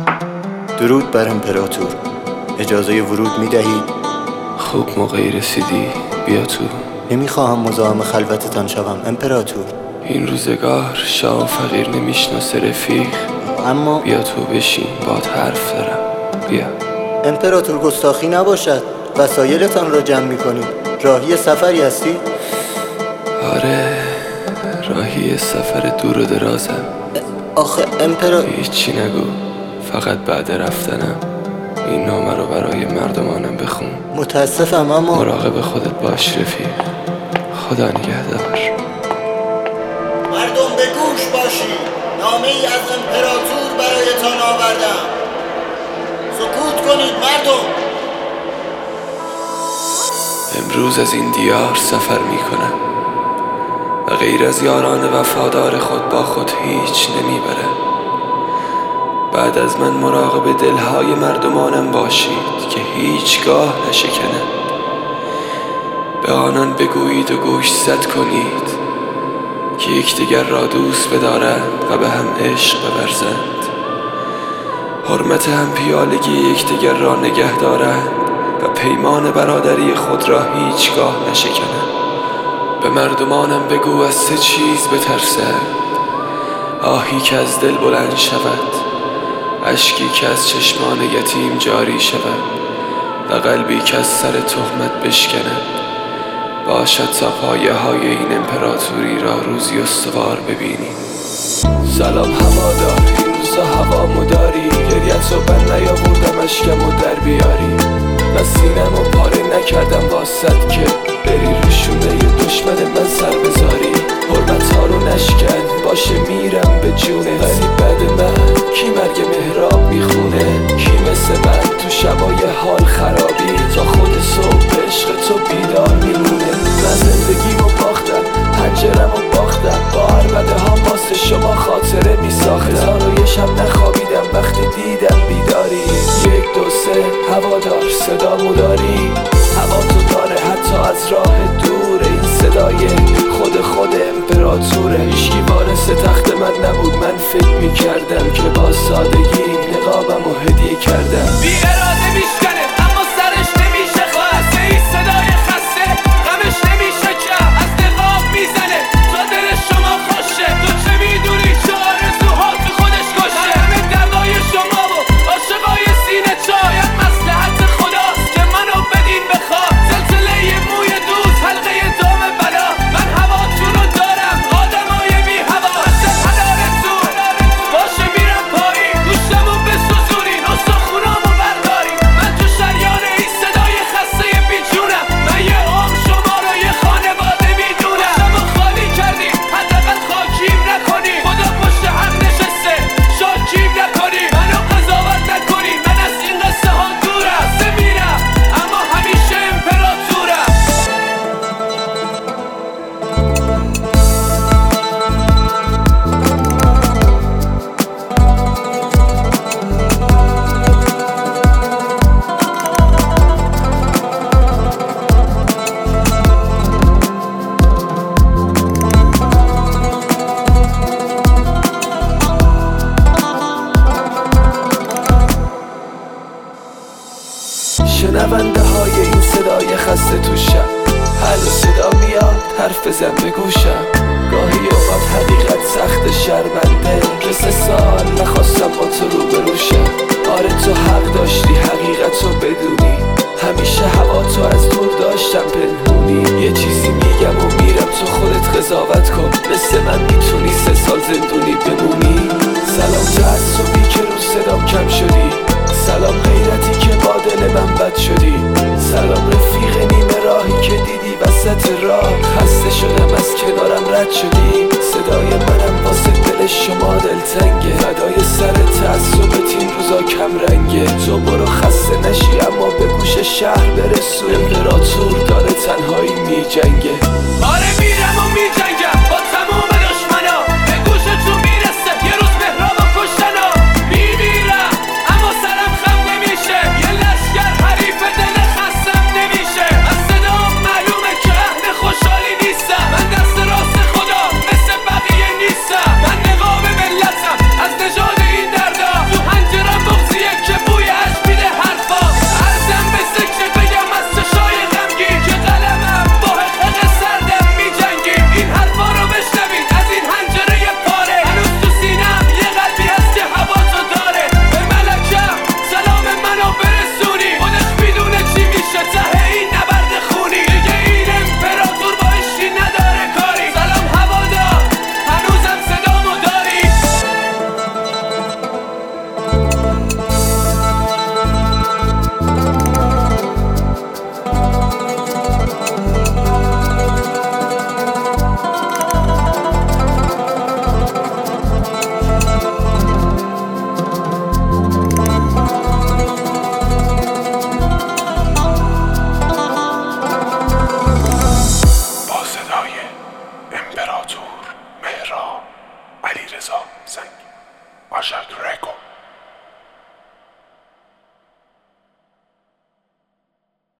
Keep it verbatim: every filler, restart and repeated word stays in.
درود بر امپراتور. اجازه ورود می دهید؟ خوب موقعی رسیدی، بیا تو. نمیخواهم مزاحم خلوتتان شوم امپراتور. این روزگار شاه و فقیر نمیشناسه رفیق. اما بیا تو بشین، باد حرف دارم. بیا. امپراتور گستاخی نباشد، وسایلتان را جمع می کنید. راهی سفری هستید؟ آره، راهی سفر دور و درازم. آخه امپراتور هیچی نگو، فقط بعد رفتنم این نامه رو برای مردمانم بخون. متاسفم اما مراقب خودت باش رفیق. خدا نگهدار. مردم به گوش باشید، نامه ای از امپراتور برایتان آوردم. سکوت کنید مردم. امروز از این دیار سفر می کنم و غیر از یاران وفادار خود با خود هیچ نمیبرم. بعد از من مراقب دلهای مردمانم باشید که هیچگاه نشکنند. به آنان بگویید و گوش زد کنید که یکدیگر را دوست بدارند و به هم عشق بورزند. حرمت هم پیالگی یکدیگر را نگه دارند و پیمان برادری خود را هیچگاه نشکنند. به مردمانم بگو از سه چیز بترسند: آهی که از دل بلند شود، اشکی که از چشمان یتیم جاری شود و قلبی که از سر تهمت بشکند. باشد تا پایه های این امپراتوری را روزی استوار ببینیم. سلام هوادار، این روزا هوا مداری. گریت رو بند نیاوردم اشکم و در بیاری و سینم و پاره نکردم واسد که بری روشونه ی دشمن من سر بذاری. حرمت ها رو نشکن، باشه میرم به جونه، ولی بعد من کی مرگ مهراب میخونه؟ کی مثل من تو شبای حال خرابی تا خود صبح عشق تو بیدار میمونه؟ من زندگیمو باختم، پنجرمو باختم، با عربده ها واسه شما خاطره میساختم. هزار و یه شب نخوابیدم وقتی دیدم بیداری. یک دو سه هوادار صدامو داری؟ هوا تو داره حتی از راه دور. این صدای خود خود امپراتوره. هیچکی وارث تخت من نبود. من فکر میکردم که با سادگی نقابمو هدیه کردم. بی اراده میشکنه اما سرش نمیشه خسته. این صدای خسته غمش نمیشه کم. از نقاب میزنه تا دل شما خوشه. تو چه میدونی چه آرزوها تو خودش کشه؟ همه دردای شما و عاشقای سینه چاید مصلحت خداست که منو بدین بخواد. سلسله موی دوست حلقه دام بلا. من هواتون رو دارم آدمای بی هوا. اصلا حلالتون باشه میرم پایین. گوشتمو بسوزونین استخونامو بردارین. من تو شریان این صدای خسته بیجونم. من یه عمر شما رو یه خانواده میدونم. شما خالی کردیم حداقل خاکیم نکنین. خدا پشت هم نشسته شاکیم نکنین. منو قضاوت نکنین، من از این قصه ها دورم. خسته میرم اما همیشه امپراتورم. شنونده های این صدای خسته تو شب، حل و صدا میاد حرف بزن به گوشم. گاهی اوقات حقیقت سخت شرمنده که سه سال نخواستم با تو رو بروشم. آره تو حق داشتی حقیقت رو بدونی. همیشه هوا تو از دور داشتم پنهونی. یه چیزی میگم و میرم تو خودت قضاوت کن. مثل من میتونی سه سال زندونی بمونی. سلام تعصبی که رو صدام کم شدی. سلام غیرتی که با دل من بد شدی. سلام رفیق نیمه راهی که دیدی وسط راه. خسته شدم از کنارم رد شدی. صدای منم واسه دل شما دلتنگه. فدای سر تعصبت این روزا کم رنگه. تو برو خسته نشی اما به گوش شهر برسو. امپراتور داره تنهایی می جنگه. آره میرم و می جنگم با تموم دشمنا. به گوش تو میرسه یه روز مهرابو کشتنا. میمیرم اما سرم خم نمیشه. یه لشگر حریف دل خستم نمیشه. از صدام معلومه که اهل خوشحالی نیستم. من دست راست خدا مثل بقیه نیستم. من نقاب ملتم از نژاد این دردا. تو پنجرم بغض Ashak Records.